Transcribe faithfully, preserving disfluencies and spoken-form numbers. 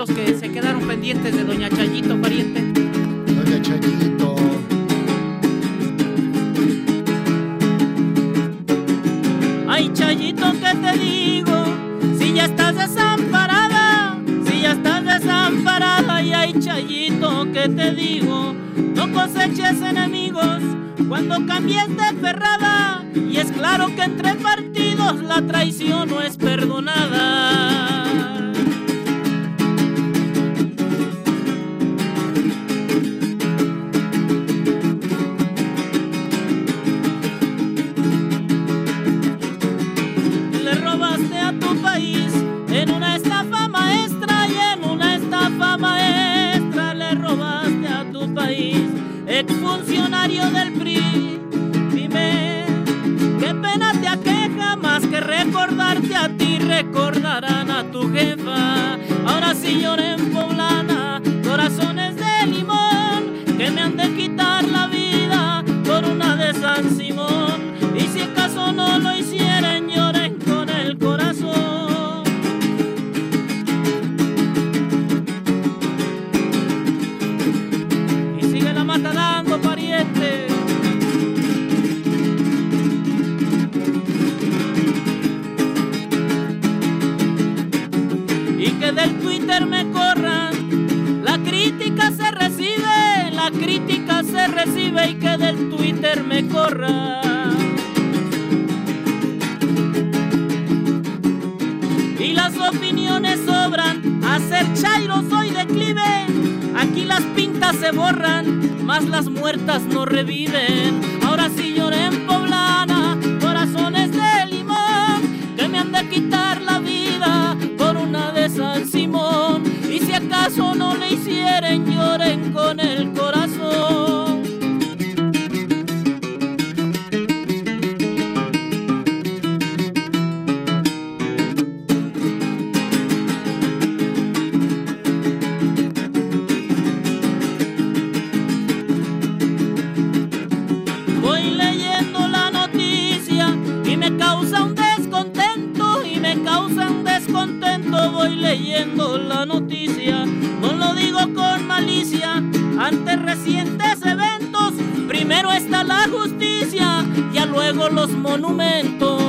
los que se quedaron pendientes de Doña Chayito, pariente. Doña Chayito. Ay, Chayito, ¿qué te digo? Si ya estás desamparada, si ya estás desamparada. Y ay, Chayito, ¿qué te digo? No coseches enemigos cuando cambies de ferrada. Y es claro que entre partidos la traición no es perdonada. Le robaste a tu país en una estafa maestra, y en una estafa maestra le robaste a tu país, exfuncionario del P R I. Dime, qué pena te aqueja, más que recordarte a ti, recordarán a tu jefa. Ahora sí lloré en Poblana, corazones de limón, que me han de quitar la vida por una de San Simón. Y si acaso no lo hicieren, lloren con el corazón. Y sigue la mata dando, pariente. Y que del Twitter me corran, la crítica se recibe, la crítica se recibe, y que del Twitter me corra. Y las opiniones sobran, a ser chairo soy declive. Aquí las pintas se borran, más las muertas no reviven. Ahora sí lloré en Poblana, corazones de limón, que me han de quitar la vida por una de San Simón. Y si acaso no le hicieren, lloren con el corazón. Voy leyendo la noticia y me causa un descontento, y me causa un descontento. Voy leyendo la noticia, no lo digo con malicia. Ante recientes eventos, primero está la justicia, ya luego los monumentos.